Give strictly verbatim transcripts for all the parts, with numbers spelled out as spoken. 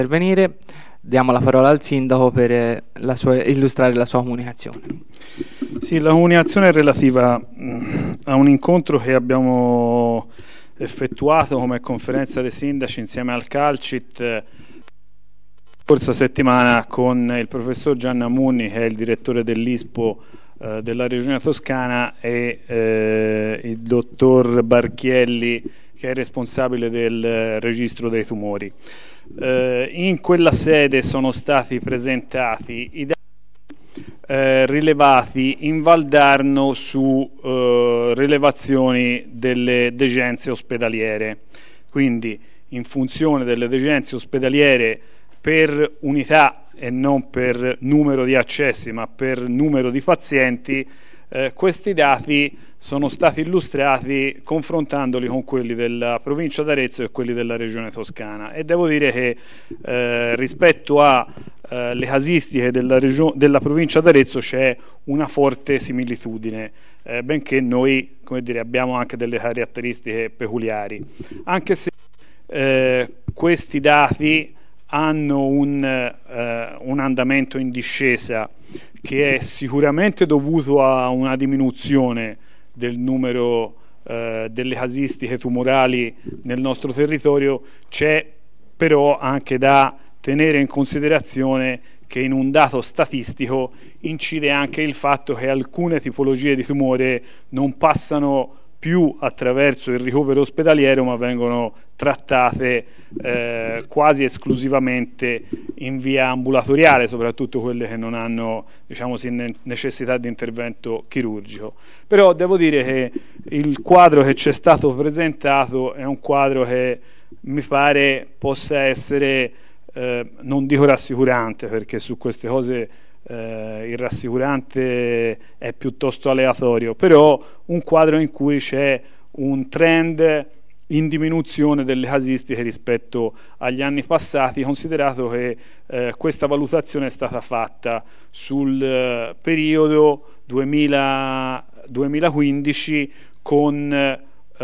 intervenire. Diamo la parola al sindaco per eh, la sua, illustrare la sua comunicazione. Sì, la comunicazione è relativa mh, a un incontro che abbiamo effettuato come conferenza dei sindaci insieme al Calcit eh, scorsa settimana con il professor Gianna Munni, che è il direttore dell'ISPO eh, della Regione Toscana, e eh, il dottor Barchielli, che è responsabile del eh, registro dei tumori. Eh, in quella sede sono stati presentati i dati eh, rilevati in Valdarno su eh, rilevazioni delle degenze ospedaliere. Quindi, in funzione delle degenze ospedaliere per unità e non per numero di accessi, ma per numero di pazienti, eh, questi dati sono stati illustrati confrontandoli con quelli della provincia d'Arezzo e quelli della regione Toscana, e devo dire che eh, rispetto alle eh, casistiche della, regio- della provincia d'Arezzo c'è una forte similitudine, eh, benché noi, come dire, abbiamo anche delle caratteristiche peculiari, anche se eh, questi dati hanno un, eh, un andamento in discesa che è sicuramente dovuto a una diminuzione del numero eh, delle casistiche tumorali nel nostro territorio. C'è però anche da tenere in considerazione che in un dato statistico incide anche il fatto che alcune tipologie di tumore non passano più attraverso il ricovero ospedaliero, ma vengono trattate eh, quasi esclusivamente in via ambulatoriale, soprattutto quelle che non hanno, diciamo, necessità di intervento chirurgico. Però devo dire che il quadro che ci è stato presentato è un quadro che mi pare possa essere, eh, non dico rassicurante, perché su queste cose Eh, il rassicurante è piuttosto aleatorio, però un quadro in cui c'è un trend in diminuzione delle casistiche rispetto agli anni passati, considerato che eh, questa valutazione è stata fatta sul eh, periodo duemila duemilaquindici con eh,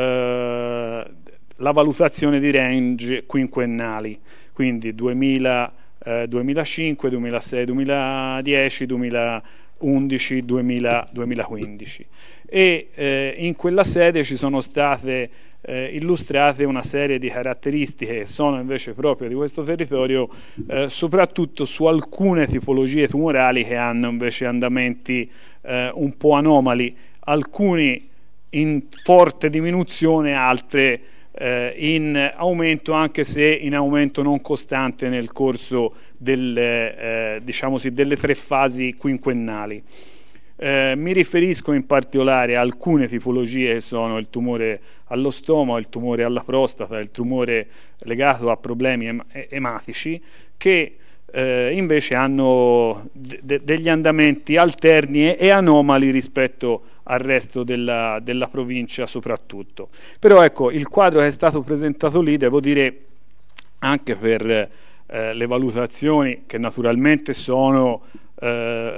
la valutazione di range quinquennali, quindi duemila duemilacinque, duemilasei, duemiladieci, duemilaundici, duemila, duemilaquindici, e eh, in quella sede ci sono state eh, illustrate una serie di caratteristiche che sono invece proprio di questo territorio, eh, soprattutto su alcune tipologie tumorali che hanno invece andamenti eh, un po' anomali, alcuni in forte diminuzione, altre Eh, in aumento, anche se in aumento non costante nel corso del, eh, diciamo sì, delle tre fasi quinquennali. Eh, mi riferisco in particolare a alcune tipologie che sono il tumore allo stomaco, il tumore alla prostata, il tumore legato a problemi em- ematici, che eh, invece hanno de- degli andamenti alterni e anomali rispetto al resto della, della provincia soprattutto. Però ecco, il quadro che è stato presentato lì, devo dire, anche per eh, le valutazioni che naturalmente sono eh,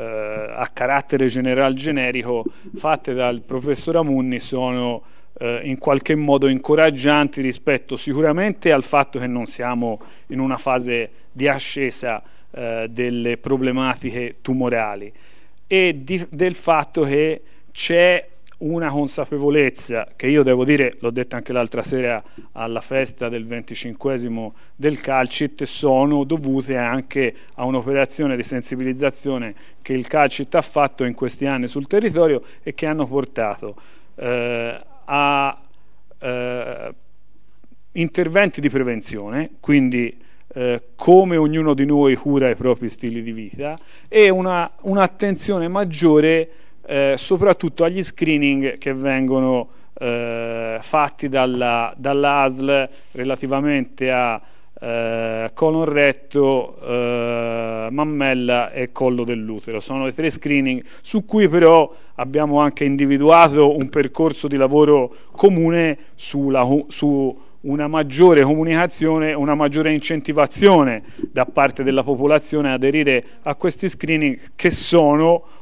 a carattere general generico fatte dal professor Amunni, sono eh, in qualche modo incoraggianti rispetto sicuramente al fatto che non siamo in una fase di ascesa eh, delle problematiche tumorali, e di, del fatto che c'è una consapevolezza che io devo dire, l'ho detta anche l'altra sera alla festa del venticinquesimo del Calcit, sono dovute anche a un'operazione di sensibilizzazione che il Calcit ha fatto in questi anni sul territorio e che hanno portato eh, a eh, interventi di prevenzione, quindi eh, come ognuno di noi cura i propri stili di vita, e una, un'attenzione maggiore Eh, soprattutto agli screening che vengono eh, fatti dalla, dall'A S L relativamente a eh, colon retto, eh, mammella e collo dell'utero. Sono i tre screening su cui però abbiamo anche individuato un percorso di lavoro comune sulla, su una maggiore comunicazione, una maggiore incentivazione da parte della popolazione ad aderire a questi screening, che sono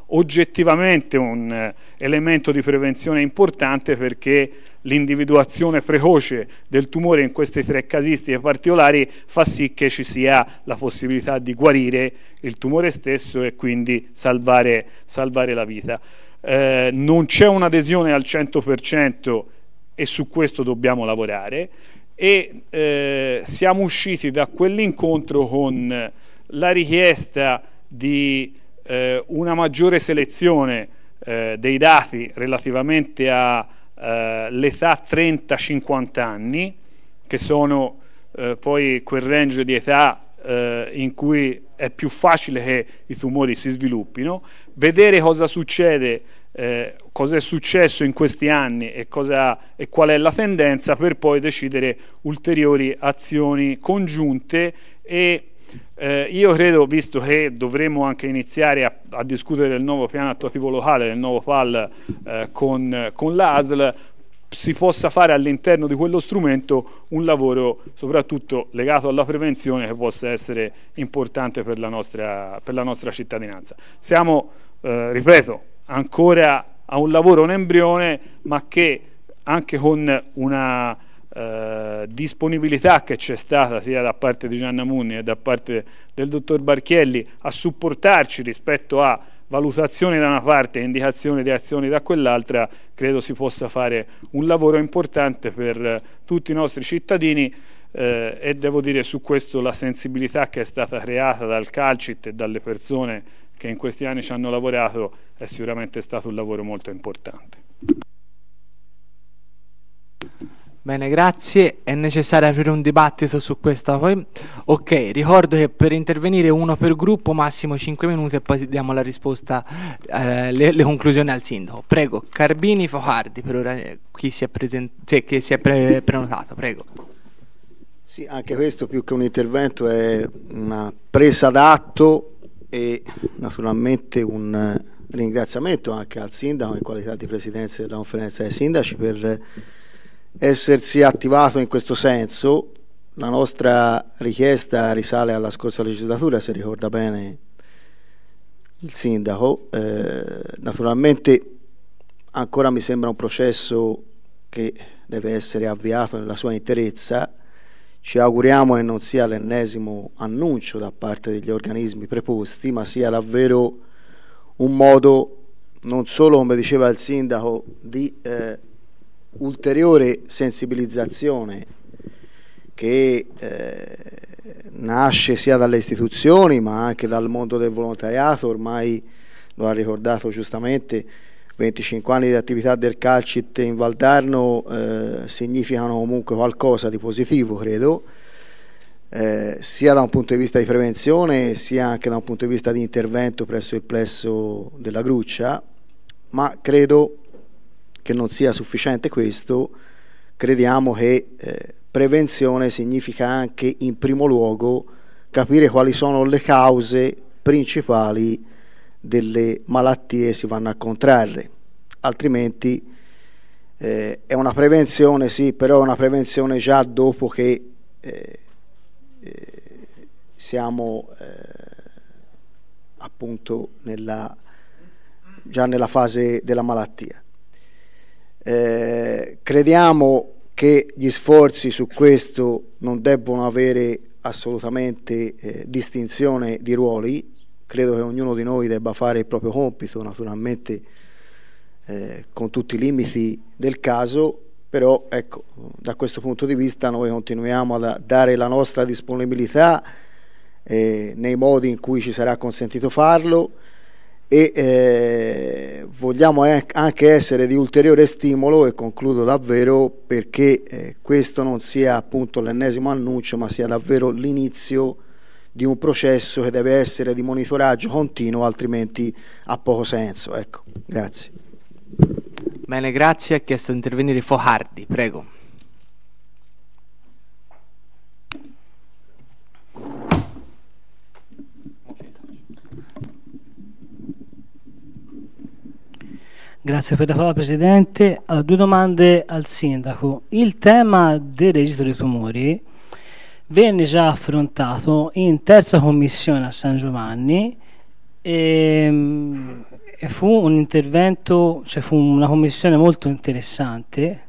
oggettivamente un eh, elemento di prevenzione importante, perché l'individuazione precoce del tumore in queste tre casistiche particolari fa sì che ci sia la possibilità di guarire il tumore stesso e quindi salvare, salvare la vita. Eh, non c'è un'adesione al cento per cento e su questo dobbiamo lavorare, e eh, siamo usciti da quell'incontro con la richiesta di eh, una maggiore selezione eh, dei dati relativamente all'età eh, trenta cinquanta anni, che sono eh, poi quel range di età eh, in cui è più facile che i tumori si sviluppino, vedere cosa succede, eh, cosa è successo in questi anni e, cosa, e qual è la tendenza, per poi decidere ulteriori azioni congiunte. E eh, io credo, visto che dovremmo anche iniziare a, a discutere del nuovo piano attuativo locale, del nuovo P A L eh, con, con l'A S L, si possa fare all'interno di quello strumento un lavoro soprattutto legato alla prevenzione, che possa essere importante per la nostra, per la nostra cittadinanza. Siamo, eh, ripeto, ancora a un lavoro, un embrione, ma che anche con una eh, disponibilità che c'è stata sia da parte di Gianna Munni e da parte del dottor Barchielli a supportarci rispetto a valutazioni da una parte e indicazioni di azioni da quell'altra, credo si possa fare un lavoro importante per eh, tutti i nostri cittadini, eh, e devo dire su questo la sensibilità che è stata creata dal Calcit e dalle persone che in questi anni ci hanno lavorato è sicuramente stato un lavoro molto importante. Bene, grazie. È necessario aprire un dibattito su questa poi. Ok, ricordo che per intervenire uno per gruppo, massimo cinque minuti, e poi diamo la risposta, eh, le, le conclusioni al sindaco. Prego, Carbini, Focardi, per ora eh, chi si è, present- cioè, chi si è pre- prenotato, prego. Sì, anche questo più che un intervento è una presa d'atto e naturalmente un ringraziamento anche al sindaco in qualità di presidente della conferenza dei sindaci per essersi attivato in questo senso. La nostra richiesta risale alla scorsa legislatura, se ricorda bene il sindaco. Eh, naturalmente ancora mi sembra un processo che deve essere avviato nella sua interezza. Ci auguriamo che non sia l'ennesimo annuncio da parte degli organismi preposti, ma sia davvero un modo, non solo, come diceva il sindaco, di eh, ulteriore sensibilizzazione che eh, nasce sia dalle istituzioni ma anche dal mondo del volontariato. Ormai lo ha ricordato giustamente, venticinque anni di attività del Calcit in Valdarno eh, significano comunque qualcosa di positivo, credo, eh, sia da un punto di vista di prevenzione sia anche da un punto di vista di intervento presso il plesso della Gruccia. Ma credo che non sia sufficiente questo. Crediamo che eh, prevenzione significa anche in primo luogo capire quali sono le cause principali delle malattie che si vanno a contrarre, altrimenti eh, è una prevenzione sì, però è una prevenzione già dopo che eh, eh, siamo eh, appunto nella, già nella fase della malattia. Eh, crediamo che gli sforzi su questo non debbono avere assolutamente eh, distinzione di ruoli. Credo che ognuno di noi debba fare il proprio compito, naturalmente eh, con tutti i limiti del caso, però ecco, da questo punto di vista noi continuiamo a dare la nostra disponibilità eh, nei modi in cui ci sarà consentito farlo, e eh, vogliamo anche essere di ulteriore stimolo, e concludo davvero, perché eh, questo non sia appunto l'ennesimo annuncio, ma sia davvero l'inizio di un processo che deve essere di monitoraggio continuo, altrimenti ha poco senso. Ecco, grazie. Bene, grazie. Ha chiesto di intervenire Focardi, prego. Grazie per la parola, Presidente. Allora, due domande al Sindaco. Il tema del registro dei tumori venne già affrontato in terza commissione a San Giovanni, e, fu un intervento, cioè fu una commissione molto interessante,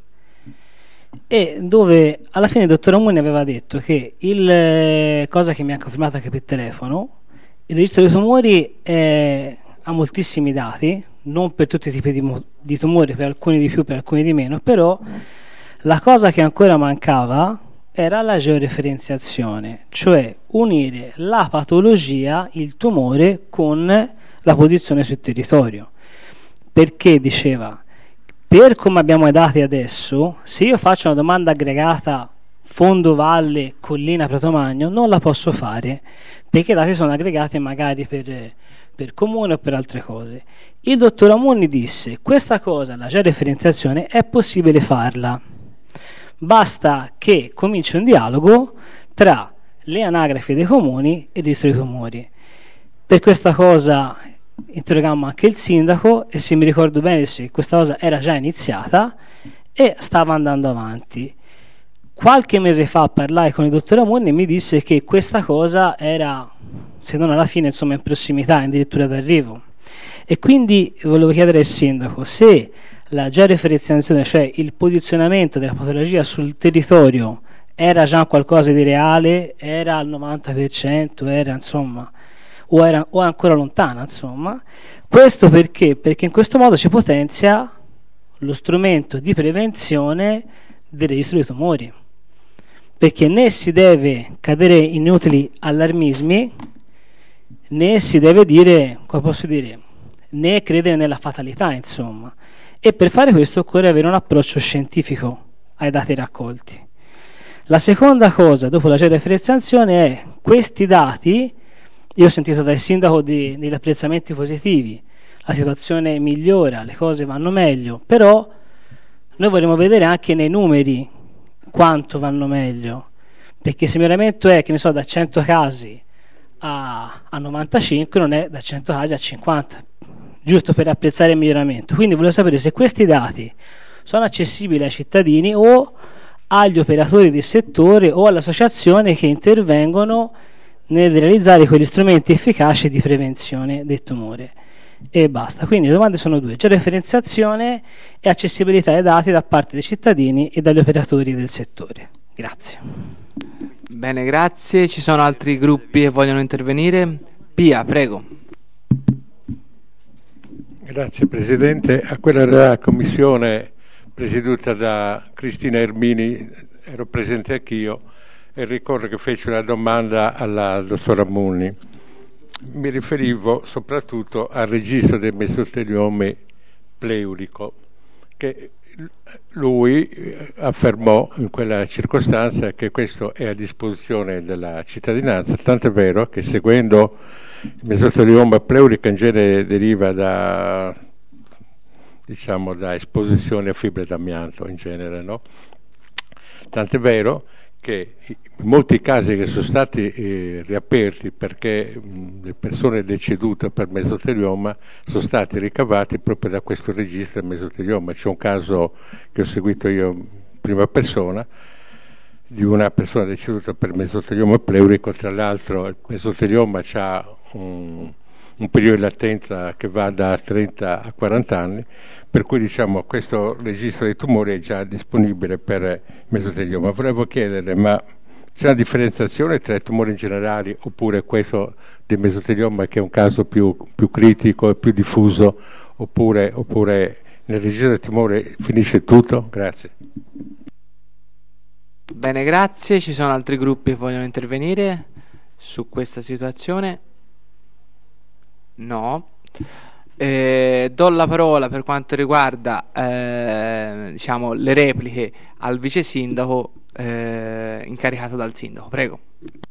e dove alla fine il dottor Amuni aveva detto che il cosa che mi ha confermato anche per telefono, il registro dei tumori è, ha moltissimi dati, non per tutti i tipi di, di tumori, per alcuni di più, per alcuni di meno, però la cosa che ancora mancava era la georeferenziazione, cioè unire la patologia, il tumore, con la posizione sul territorio. Perché diceva, per come abbiamo i dati adesso, se io faccio una domanda aggregata fondo, valle, collina, Prato Magno, non la posso fare, perché i dati sono aggregati magari per, per comune o per altre cose. Il dottor Amuni disse, questa cosa, la georeferenziazione, è possibile farla. Basta che cominci un dialogo tra le anagrafi dei comuni e il registro dei tumori. Per questa cosa interrogammo anche il sindaco e, se mi ricordo bene, sì, questa cosa era già iniziata e stava andando avanti. Qualche mese fa parlai con il dottor Amoni e mi disse che questa cosa era, se non alla fine, insomma in prossimità, addirittura d'arrivo. E quindi volevo chiedere al sindaco se la georeferenziazione, cioè il posizionamento della patologia sul territorio, era già qualcosa di reale, era al novanta per cento, era insomma, o era o ancora lontana, insomma. Questo perché? Perché in questo modo si potenzia lo strumento di prevenzione del registro dei tumori, perché né si deve cadere in inutili allarmismi, né si deve dire, come posso dire, né credere nella fatalità, insomma. E per fare questo occorre avere un approccio scientifico ai dati raccolti. La seconda cosa, dopo la georeferenziazione, è questi dati. Io ho sentito dal sindaco di, degli apprezzamenti positivi, la situazione migliora, le cose vanno meglio, però noi vorremmo vedere anche nei numeri quanto vanno meglio, perché se il miglioramento è, che ne so, da cento casi a, a novantacinque, non è da cento casi a cinquanta, giusto per apprezzare il miglioramento. Quindi volevo sapere se questi dati sono accessibili ai cittadini o agli operatori del settore o alle associazioni che intervengono nel realizzare quegli strumenti efficaci di prevenzione del tumore. E basta. Quindi le domande sono due: georeferenziazione e accessibilità ai dati da parte dei cittadini e dagli operatori del settore. Grazie. Bene, grazie. Ci sono altri gruppi che vogliono intervenire? Pia, prego. Grazie Presidente. A quella della commissione presieduta da Cristina Ermini ero presente anch'io e ricordo che fece una domanda alla dottora Munni. Mi riferivo soprattutto al registro del mesoteliome pleurico, che lui affermò in quella circostanza che questo è a disposizione della cittadinanza, tant'è vero che, seguendo il mesotelioma pleurico, in genere deriva da, diciamo, da esposizione a fibre d'amianto in genere, no? Tant'è vero che in molti casi che sono stati eh, riaperti perché mh, le persone decedute per mesotelioma sono stati ricavati proprio da questo registro del mesotelioma. C'è un caso che ho seguito io in prima persona di una persona deceduta per mesotelioma pleurico. Tra l'altro il mesotelioma ha un, un periodo di latenza che va da trenta a quaranta anni, per cui diciamo questo registro dei tumori è già disponibile per il mesotelioma. Volevo chiedere, ma c'è una differenziazione tra i tumori in generale oppure questo del mesotelioma, che è un caso più, più critico e più diffuso, oppure, oppure nel registro del tumore finisce tutto? Grazie. Bene, grazie. Ci sono altri gruppi che vogliono intervenire su questa situazione? No. Eh, do la parola per quanto riguarda eh, diciamo le repliche al vice sindaco eh, incaricato dal sindaco. Prego.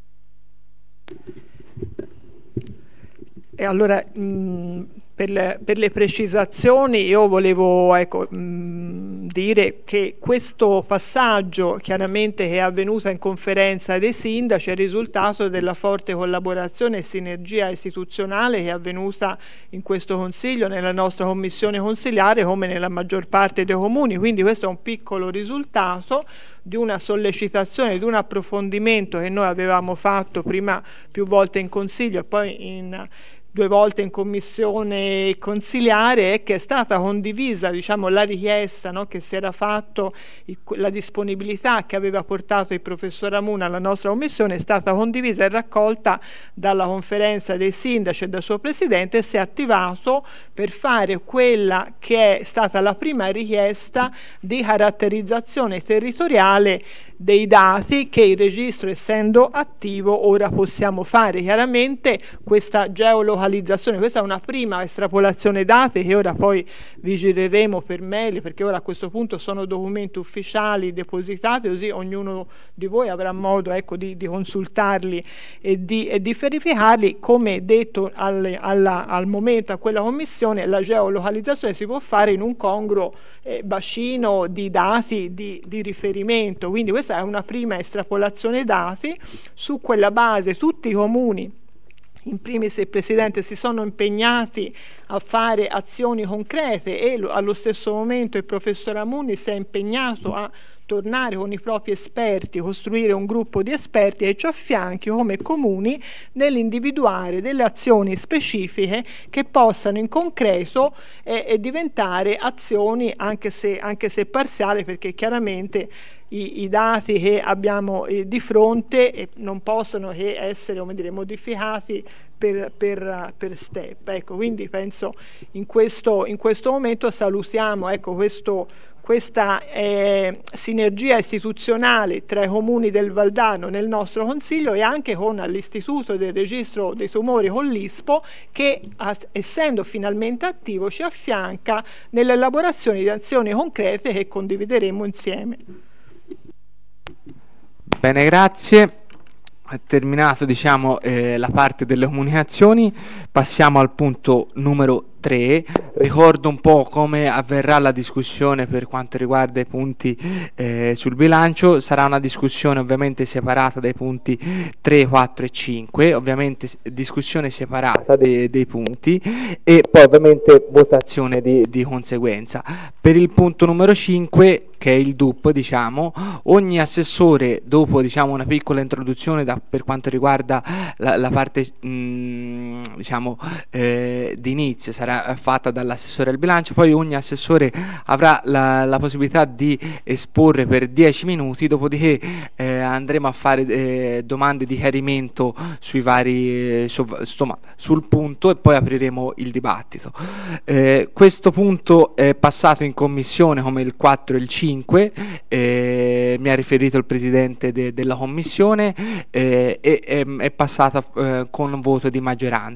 E allora mh, per, le, per le precisazioni io volevo ecco, mh, dire che questo passaggio chiaramente che è avvenuto in conferenza dei sindaci è il risultato della forte collaborazione e sinergia istituzionale che è avvenuta in questo consiglio, nella nostra commissione consiliare, come nella maggior parte dei comuni. Quindi questo è un piccolo risultato di una sollecitazione, di un approfondimento che noi avevamo fatto prima più volte in consiglio e poi in due volte in commissione consiliare è che è stata condivisa, diciamo, la richiesta, no, che si era fatto, la disponibilità che aveva portato il professor Amuna alla nostra commissione è stata condivisa e raccolta dalla conferenza dei sindaci e dal suo presidente, e si è attivato per fare quella che è stata la prima richiesta di caratterizzazione territoriale dei dati che il registro, essendo attivo, ora possiamo fare. Chiaramente questa geolocalizzazione, questa è una prima estrapolazione dati che ora poi vi gireremo per mail, perché ora a questo punto sono documenti ufficiali depositati, così ognuno di voi avrà modo, ecco, di, di consultarli e di, e di verificarli. Come detto al, alla, al momento a quella commissione, la geolocalizzazione si può fare in un congruo eh, bacino di dati di, di riferimento, quindi questa è una prima estrapolazione dati. Su quella base tutti i comuni, in primis il Presidente, si sono impegnati a fare azioni concrete, e lo, allo stesso momento il professor Amuni si è impegnato a tornare con i propri esperti, costruire un gruppo di esperti e ci affianchi come comuni nell'individuare delle azioni specifiche che possano in concreto eh, eh, diventare azioni, anche se, anche se parziali, perché chiaramente I, i dati che abbiamo eh, di fronte eh, non possono che essere, come dire, modificati per, per, per step. Ecco, quindi penso in questo, in questo momento salutiamo, ecco, questo, questa eh, sinergia istituzionale tra i comuni del Valdano nel nostro Consiglio, e anche con l'Istituto del Registro dei Tumori con l'I S P O, che essendo finalmente attivo ci affianca nell'elaborazione di azioni concrete che condivideremo insieme. Bene, grazie. È terminato, diciamo, eh, la parte delle comunicazioni. Passiamo al punto numero tre. Ricordo un po' come avverrà la discussione per quanto riguarda i punti eh, sul bilancio. Sarà una discussione ovviamente separata dai punti tre, quattro e cinque, ovviamente discussione separata dei, dei punti, e poi ovviamente votazione di, di conseguenza. Per il punto numero cinque, che è il D U P, diciamo, ogni assessore, dopo, diciamo, una piccola introduzione da, per quanto riguarda la, la parte mh, diciamo eh, di inizio, sarà fatta dall'assessore al bilancio, poi ogni assessore avrà la, la possibilità di esporre per dieci minuti, dopodiché eh, andremo a fare eh, domande di chiarimento sui vari eh, su, stoma, sul punto, e poi apriremo il dibattito. Eh, questo punto è passato in commissione come il quattro e il cinque, eh, mi ha riferito il presidente de, della commissione, eh, e è, è passata eh, con voto di maggioranza.